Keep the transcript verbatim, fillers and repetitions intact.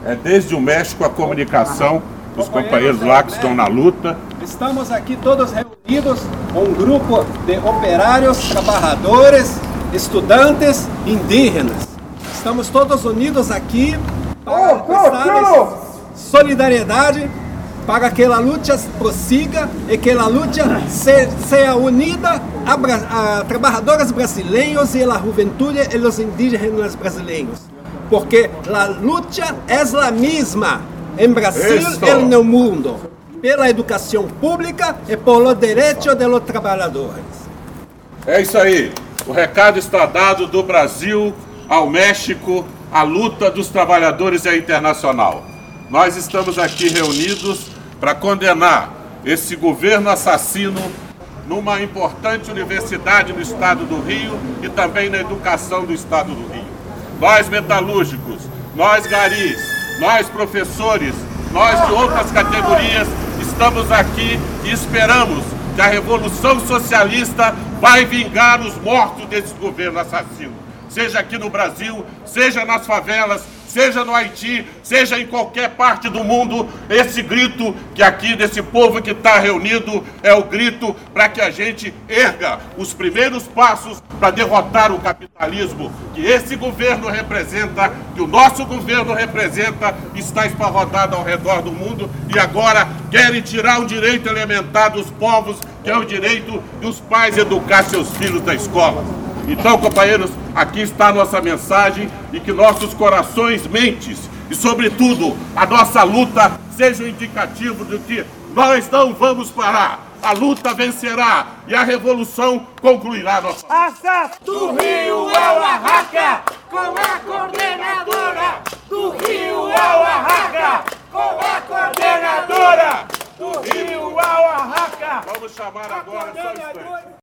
É desde o México a comunicação, os companheiros lá que estão na luta. Estamos aqui todos reunidos, um grupo de operários, trabalhadores, estudantes, indígenas. Estamos todos unidos aqui para prestar solidariedade para que a luta prossiga e que a luta se, seja unida a, a trabalhadores brasileiros e a juventude e os indígenas brasileiros. Porque a luta é a mesma em Brasil Isso. e no mundo, pela educação pública e pelos direitos dos trabalhadores. É isso aí. O recado está dado do Brasil ao México, a luta dos trabalhadores é internacional. Nós estamos aqui reunidos para condenar esse governo assassino numa importante universidade no estado do Rio e também na educação do estado do Rio. Nós metalúrgicos, nós garis, nós professores, nós de outras categorias estamos aqui e esperamos que a Revolução Socialista vai vingar os mortos desse governo assassino. Seja aqui no Brasil, seja nas favelas, seja no Haiti, seja em qualquer parte do mundo, esse grito que aqui desse povo que está reunido é o grito para que a gente erga os primeiros passos para derrotar o capitalismo que esse governo representa, que o nosso governo representa, está esparrodado ao redor do mundo e agora querem tirar o direito elementar dos povos, que é o direito dos pais educar seus filhos da escola. Então, companheiros, aqui está a nossa mensagem e que nossos corações, mentes e, sobretudo, a nossa luta seja um indicativo de que nós não vamos parar. A luta vencerá e a revolução concluirá nossa luta. Asa do Rio ao Arraca, com a coordenadora. Do Rio ao Arraca, com a coordenadora. Do Rio ao Arraca. Vamos chamar agora só um instante.